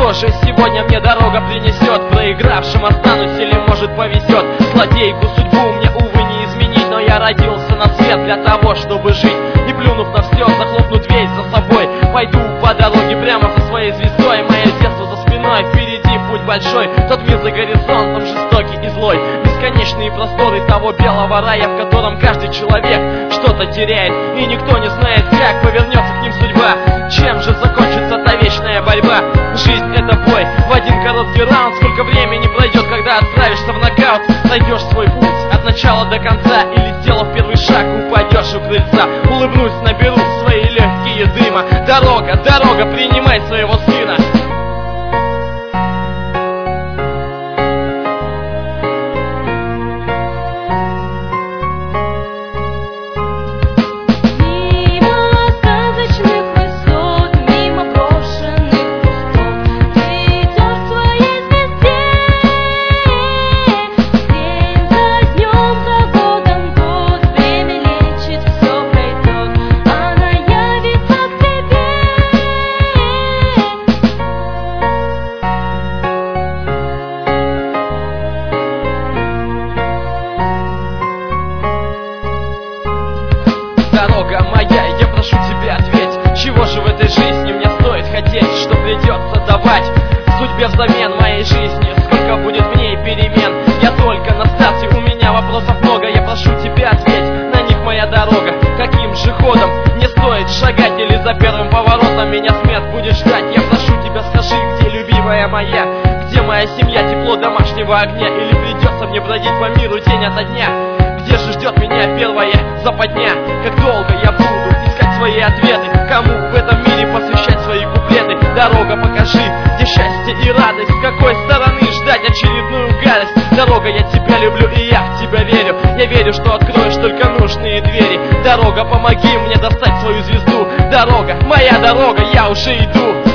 Что же сегодня мне дорога принесет? Проигравшим останусь или может повезет? Злодейку судьбу мне, увы, не изменить, но я родился на свет для того, чтобы жить. И плюнув на все, захлопну дверь за собой, пойду по дороге прямо за своей звездой. Мое детство за спиной, впереди путь большой. Тот мир за горизонтом жестокий и злой. Бесконечные просторы того белого рая, в котором каждый человек что-то теряет, и никто не знает, как повернется к ним судьба. Чем же закончится та вечная борьба? Жизнь — это бой в один короткий раунд. Сколько времени пройдет, когда отправишься в нокаут? Найдешь свой путь от начала до конца, или, сделав первый шаг, упадешь у крыльца. Улыбнусь, наберу свои легкие дыма. Дорога, дорога, принимай своего сына. Дорога моя, я прошу тебя, ответь, чего же в этой жизни мне стоит хотеть, что придется давать судьбе взамен моей жизни? Сколько будет в ней перемен? Я только на старте, у меня вопросов много. Я прошу тебя, ответь на них, моя дорога. Каким же ходом мне стоит шагать? Или за первым поворотом меня смерть будет ждать? Я прошу тебя, скажи, где любимая моя? Где моя семья, тепло домашнего огня? Или придется мне бродить по миру день ото дня? Где же ждет меня первая западня? Как долго я буду искать свои ответы? Кому в этом мире посвящать свои куплеты? Дорога, покажи, где счастье и радость. С какой стороны ждать очередную гадость? Дорога, я тебя люблю и я в тебя верю. Я верю, что откроешь только нужные двери. Дорога, помоги мне достать свою звезду. Дорога, моя дорога, я уже иду.